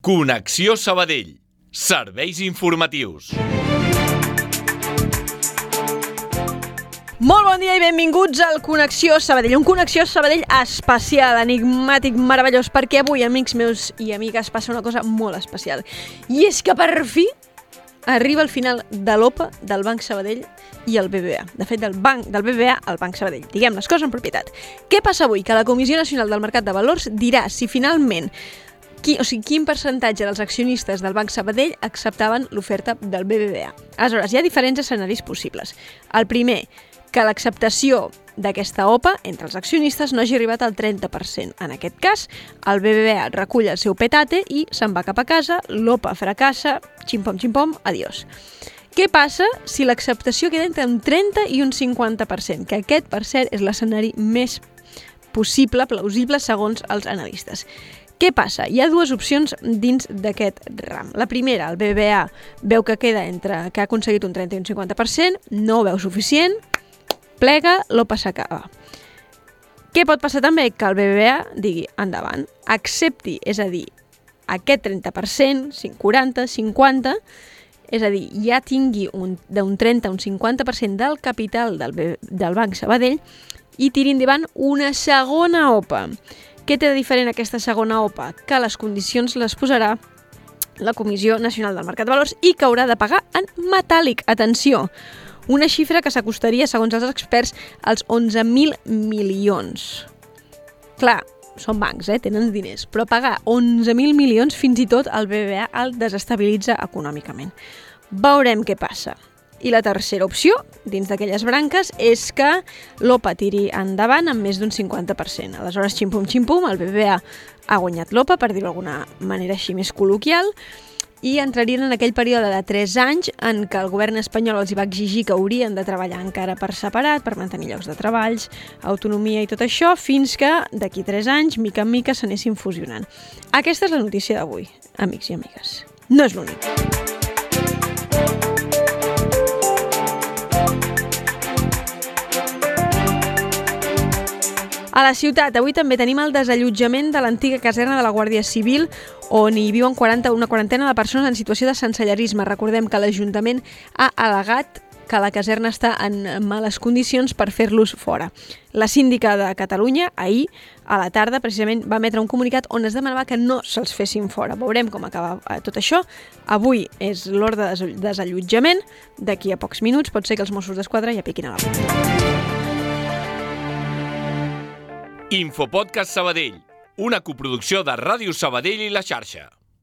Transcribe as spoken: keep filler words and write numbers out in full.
Connexió Sabadell. Serveis informatius. Molt bon dia i benvinguts al Connexió Sabadell. Un Connexió Sabadell especial, enigmàtic, meravellós, perquè avui, amics meus i amigues, passa una cosa molt especial. I és que per fi arriba el final de l'O P A del Banc Sabadell i el B B V A. De fet, del, banc, del B B V A al Banc Sabadell. Diguem les coses en propietat. Què passa avui? Que la Comissió Nacional del Mercat de Valors dirà si finalment Qui, o sigui, quin percentatge dels accionistes del Banc Sabadell acceptaven l'oferta del B B V A. Aleshores, hi ha diferents escenaris possibles. El primer, que l'acceptació d'aquesta O P A entre els accionistes no hagi arribat al trenta per cent. En aquest cas, el B B V A recull el seu petate i se'n va cap a casa, l'O P A fracassa, ximpom, ximpom, adiós. Què passa si l'acceptació queda entre un trenta i un cinquanta per cent? Que aquest, per cert, és l'escenari més possible, plausible, segons els analistes. Què passa? Hi ha dues opcions dins d'aquest ram. La primera, el B B V A veu que queda entre que ha aconseguit un trenta i un cinquanta per cent, no ho veu suficient, plega, l'O P A s'acaba. Què pot passar també? Que el B B V A digui endavant, accepti, és a dir, aquest trenta per cent, quaranta, cinquanta, és a dir, ja tingui un, d'un trenta a un cinquanta per cent del capital del, del Banc Sabadell i tiri endavant una segona O P A. Què té de diferent aquesta segona O P A? Que les condicions les posarà la Comissió Nacional del Mercat de Valors i que haurà de pagar en metàl·lic. Atenció, una xifra que s'acostaria, segons els experts, als onze mil milions. Clar, són bancs, eh? Tenen diners, però pagar onze mil milions fins i tot el B B V A el desestabilitza econòmicament. Veurem què passa. I la tercera opció, dins d'aquelles branques, és que l'O P A tiri endavant amb més d'un cinquanta per cent. Aleshores, ximpum, ximpum, el B B V A ha guanyat l'O P A, per dir-ho d'alguna manera així més col·loquial, i entrarien en aquell període de tres anys en què el govern espanyol els hi va exigir que haurien de treballar encara per separat, per mantenir llocs de treballs, autonomia i tot això, fins que d'aquí tres anys, mica en mica, s'anessin fusionant. Aquesta és la notícia d'avui, amics i amigues. No és l'únic. A la ciutat, avui també tenim el desallotjament de l'antiga caserna de la Guàrdia Civil, on hi viuen quaranta, una quarantena de persones en situació de sensellarisme. Recordem que l'Ajuntament ha al·legat que la caserna està en males condicions per fer-los fora. La síndica de Catalunya, ahir, a la tarda, precisament, va emetre un comunicat on es demanava que no se'ls fessin fora. Veurem com acaba tot això. Avui és l'ordre de desallotjament. D'aquí a pocs minuts pot ser que els Mossos d'Esquadra ja piquin a la porta. Infopodcast Sabadell, una coproducció de Ràdio Sabadell i La Xarxa.